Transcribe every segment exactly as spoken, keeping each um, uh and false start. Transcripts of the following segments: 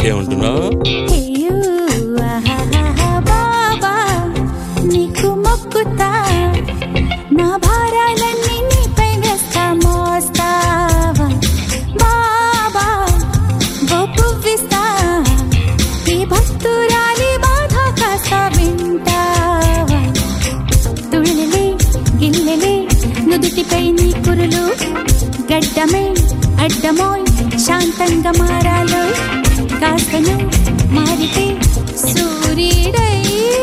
ఏమంటున్నావు? బాబా నీకు మొక్కుతా, నా భారాలన్నీ నీపై వేస్తా మోస్తావా బాబా, ఓ పువ్విస్తా ఈ భక్తురాలి బాధ కాస్త వింటావా. తుళ్ళలే గిల్లెలే నుదుటిపై నీ కురులు, గడ్డమే అడ్డమోయ్ శాంతంగా మారాలో, కాస్తను మారితే సూర్యుడై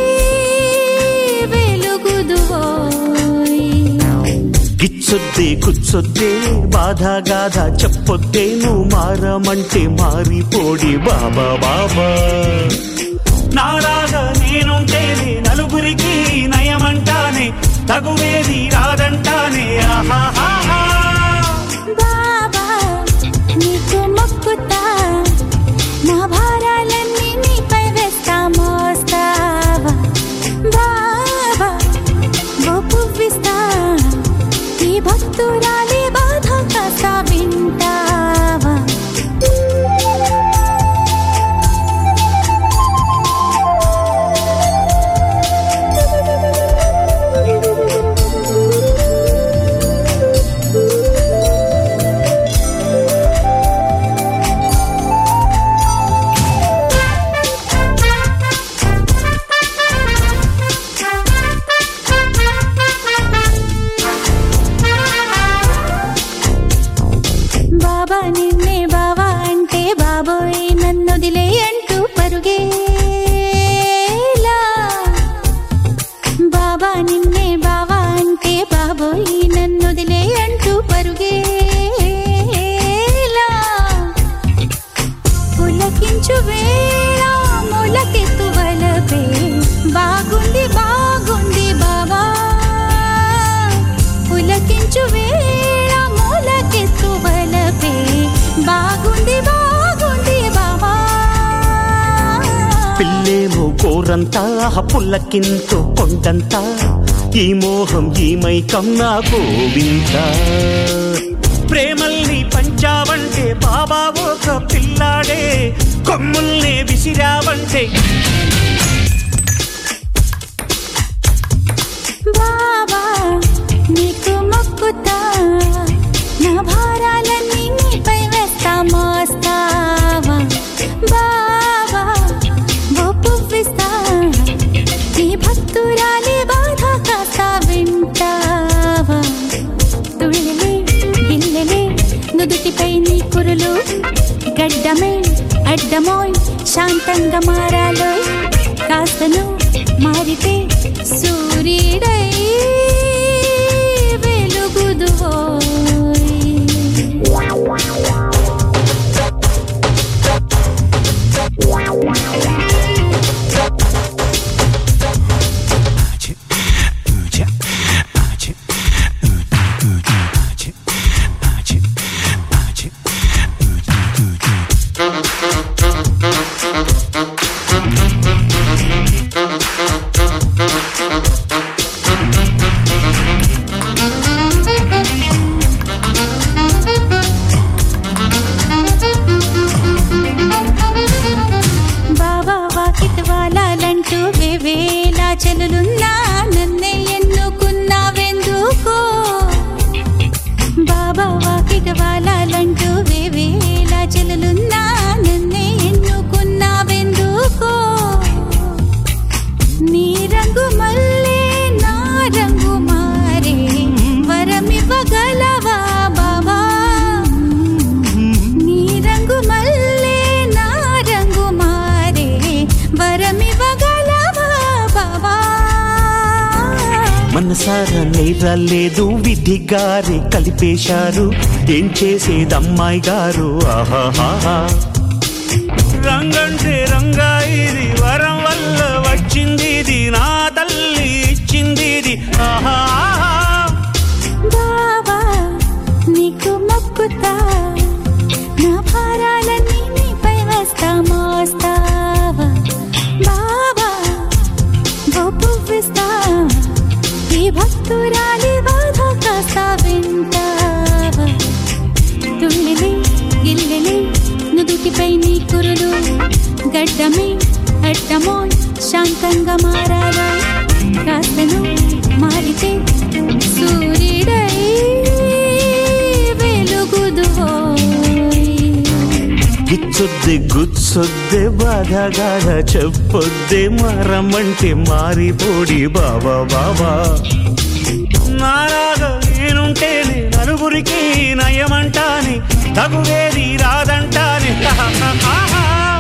వెలుగుదువోయ్. గిచ్చొద్దే కూర్చొద్దే బాధ గాథ చెప్పొద్దే, నువ్వు మారమంటే మారిపోడి బాబా బాబా. నారాగా నేనుంటేనే నలుగురికి నయమంటానే, తగువేది రాదంటానే. ఆహాహా బాబా నీకు మొక్కుతా, నా భారాలన్నీ నీపై వేస్తా మోస్తావా బాబా, ఓ పువ్విస్తా ఈ భక్తురాలి బాధ కాస్త వింటావా. బాబా నిన్నే బావా అంటే బాబోయ్ నన్నొదిలే అంటూ పరుగేలా, బాబా నిన్నే బావా అంటే బాబోయ్ నన్నొదిలే అంటూ పరుగేలా. పులకించు వేళ మొలకెత్తు వలపే, బాగుంది బాగుంది బాబా, పులకించు వేళ మొలకెత్తు వలపే, బాగుంది బాగుంది బాబా. పిల్లేమో కోరంతా పుల్లకింతో కొండంతా, ఈ మోహం ఈ మైకం నాకు వింత. ప్రేమల్ని పంచావంటే బాబా ఒక పిల్లాడే, కొమ్ముల్నే విసిరావంటే బాబా నీకు మొక్కుతా, నా భారాలన్నీ నీపై వేస్తా మోస్తావా బాబా, ఓ పువ్విస్తా ఈ భక్తురాలి బాధ కాస్త వింటావా. తుళ్ళలే గిల్లెలే నుదుటిపై నీ కురులు, గడ్డమే అడ్డమోయ్ శాంతంగా మారాలో, కాస్తను మారితే సూర్యుడై వెలుగుదువోయ్. బాబా వాకిట్ వాలాలంటూ వేవేలా చెలులున్నా నన్నే ఎన్నుకున్నావెందుకో, బాబా వాకిట్ వాలాలంటూ వేవేలా చెలులున్నా నన్నే ఎన్నుకున్నావెందుకో. నీ రంగు మల్లే నా రంగు మారే, వరమివ్వగలవా బాబా, నీ రంగు మల్లే నా రంగు మారే, వరమివ్వగలవా బాబా. మనసారా నేరాలేదు విధి గారి కలిపేశారు, ఏం చేసేదమ్మాయి గారు. ఆహాహా రంగంటే రంగా ఇది, వరం వల్ల వచ్చింది ఇది, నా తల్లి ఇచ్చింది ఇది. ఆహాహా బాబా నీకు మొక్కుతా, నా భారాలన్నీ నీపై వేస్తా మోస్తావా బాబా, ఓ పువ్విస్తా ఈ భక్తురాలి బాధ కాస్త వింటావా. తుళ్ళలే గిల్లెలే నుదుటిపై నీ కురులు, కమోన్ శాంతంగా మారాలా కాస్తను మారితే సూర్యుడై వెలుగుదువోయ్ గిచ్చొద్దే గుచ్చొద్దే బాధగాడ చెప్పొద్దే మరమంటే మారిపోడి బాబా బాబా నారాగా నేనుంటేనే నలుగురికి నయమంటాని తగువేది రాదంటాని ఆహా